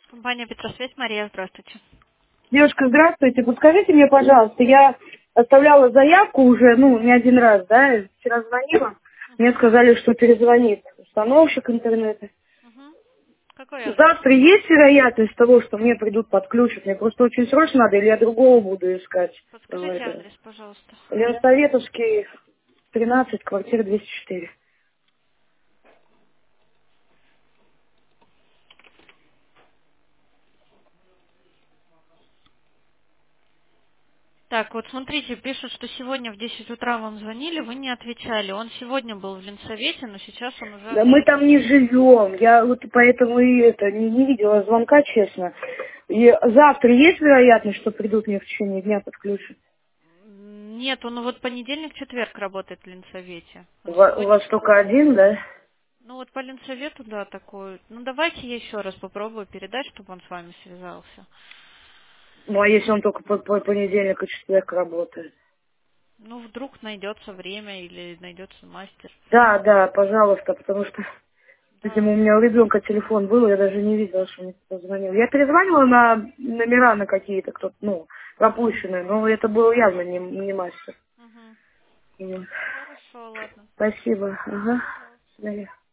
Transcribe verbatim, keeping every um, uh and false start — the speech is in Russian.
Компания Петросвязь, Мария, здравствуйте. Девушка, здравствуйте. Подскажите мне, пожалуйста, я оставляла заявку уже, ну, не один раз, да, и вчера звонила. Мне Угу. сказали, что перезвонит установщик интернета. Угу. Какой адрес? Завтра есть вероятность того, что мне придут подключат? Мне просто очень срочно надо, или я другого буду искать? Ну, Подскажите это... адрес, пожалуйста. Ленсоветовский, тринадцать, квартира двести четыре. Так, вот смотрите, пишут, что сегодня в десять утра вам звонили, вы не отвечали. Он сегодня был в Ленсовете, но сейчас он уже Да мы отсутствует. там не живем. Я вот поэтому и это не, не видела звонка, честно. И завтра есть вероятность, что придут мне в течение дня подключат? М, Нет, он вот понедельник, четверг работает в Ленсовете. У Он ва- у сегодня вас не только работает. один, да? Ну вот по Ленсовету, да, такой. Ну давайте я еще раз попробую передать, чтобы он с вами связался. Ну, а если он только по, по понедельник и четверг работает? Ну, вдруг найдется время или найдется мастер. Да, да, пожалуйста, потому что, видимо, Да. у меня у ребенка телефон был, я даже не видела, что мне кто-то звонил. Я перезванивала на номера на какие-то, кто ну, пропущенные, но это был явно не, не мастер. Угу. Вот. Хорошо, ладно. Спасибо. Ага. Пожалуйста. Да.